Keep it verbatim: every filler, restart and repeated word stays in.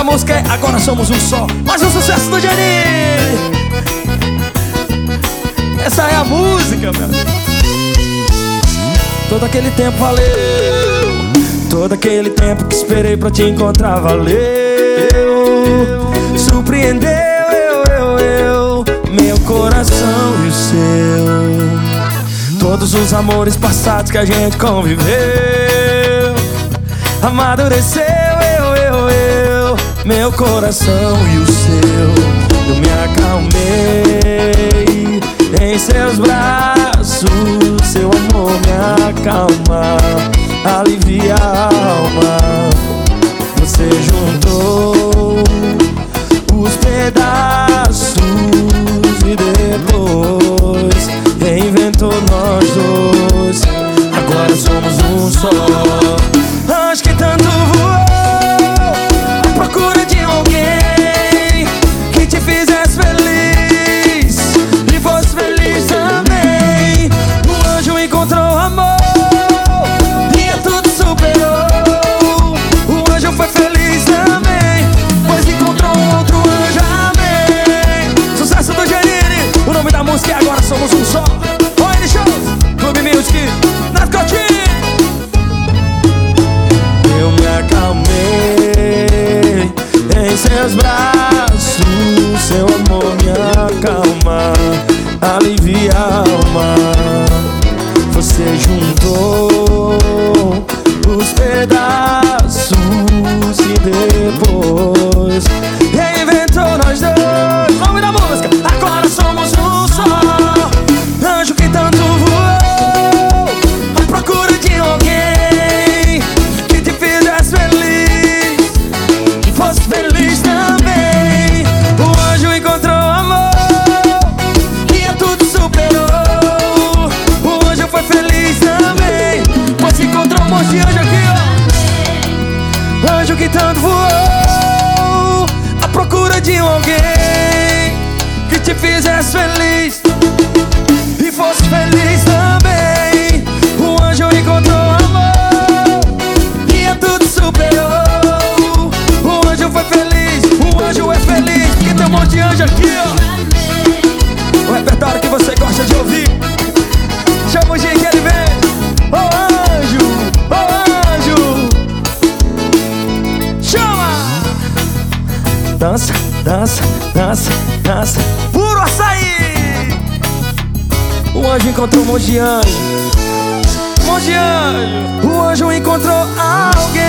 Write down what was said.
da música é Agora Somos Um Só. Mais um sucesso do Gianni. Essa é a música, meu amigo. Todo aquele tempo valeu. Todo aquele tempo que esperei pra te encontrar valeu. Surpreendeu eu, eu, eu, meu coração e o seu. Todos os amores passados que a gente conviveu. Amadureceu eu, eu, eu, meu coração e o seu. Eu me acalmei em seus braços. Seu amor me acalma, alivia a alma. Você juntou os pedaços e depois reinventou nós dois. Agora somos um só. Anjo que tanto voou à procura de alguém que te fizesse feliz e fosse feliz também. O anjo encontrou amor e a tudo superou. O anjo foi feliz também, pois encontrou outro anjo, amém. Sucesso do Gianni, o nome da música é Agora Somos Um Só. Oi, N Shows, Clube Music, Narcotinho. Eu me acalmei em seus braços. Seu amor me acalma, alivia a alma. Você juntou os pedaços e depois reinventou nós dois. Nome da música, Agora Somos Um Só. Anjo que tanto voou à procura de alguém que te fizesse feliz e fosse feliz também. O anjo encontrou amor e a tudo superou. O anjo foi feliz também, pois encontrou um monte de anjo aqui, ó. Anjo que tanto voou à procura de alguém que te fizesse feliz e fosse feliz também. O anjo encontrou amor e a tudo superou. O anjo foi feliz, o anjo é feliz, porque tem um monte de anjo aqui, ó. O repertório que você gosta de ouvir. Chama o G que ele vem. Ô anjo, ô anjo, chama! Dança, dança, dança, dança, puro açaí! O anjo encontrou um monte de anjo, um monte de anjo. O anjo encontrou alguém